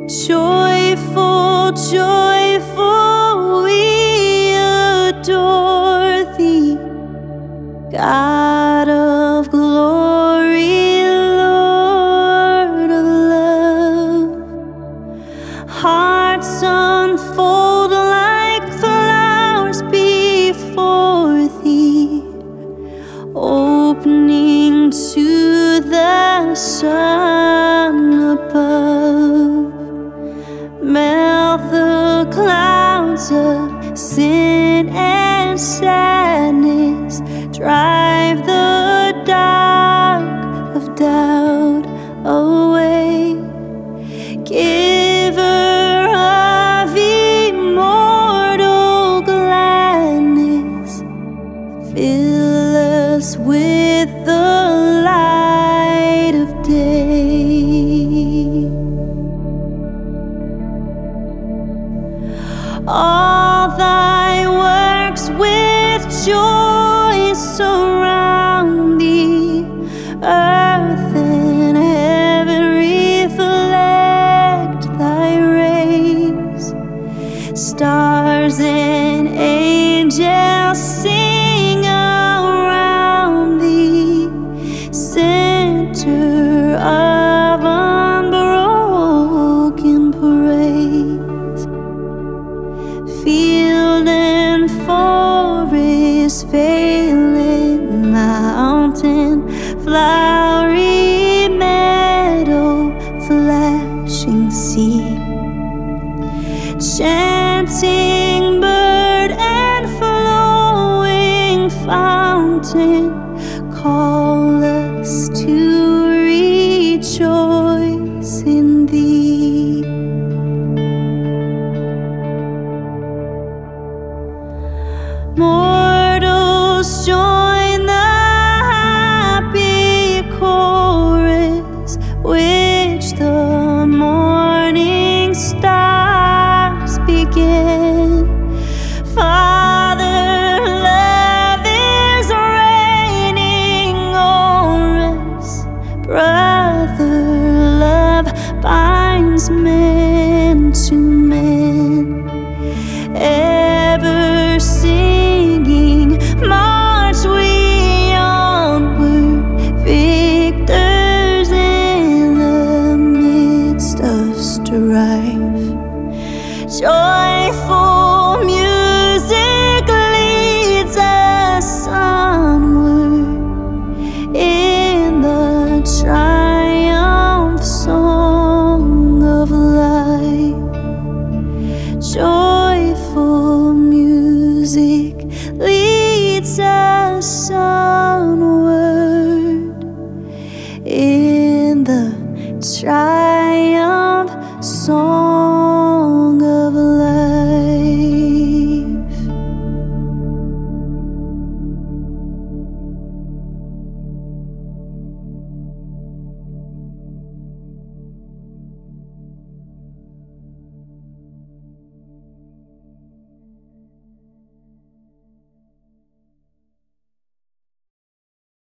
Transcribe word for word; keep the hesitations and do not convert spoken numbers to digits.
Joyful, joyful, we adore thee, God of glory, Lord of love. Hearts unfold like flowers before thee, opening to the sun above. Melt the clouds of sin and sadness, drive the dark of doubt away. Giver of immortal gladness, fill us with the light of day. All thy works with joy surround thee, earth and heaven reflect thy rays. Stars and angels sing around thee, center of unbroken praise. Field and forest, vale mountain, flowery meadow, flashing sea, chanting bird and flowing fountain, call us to rejoice in thee. Mortals join the happy chorus, which the morning stars begin. Father love is reigning o'er us, brother love binds men to men. Ever singing, march we onward, victors in the midst of strife. Joyful music leads us onward in the triumph song of life. Joyful music leads us onward in the triumph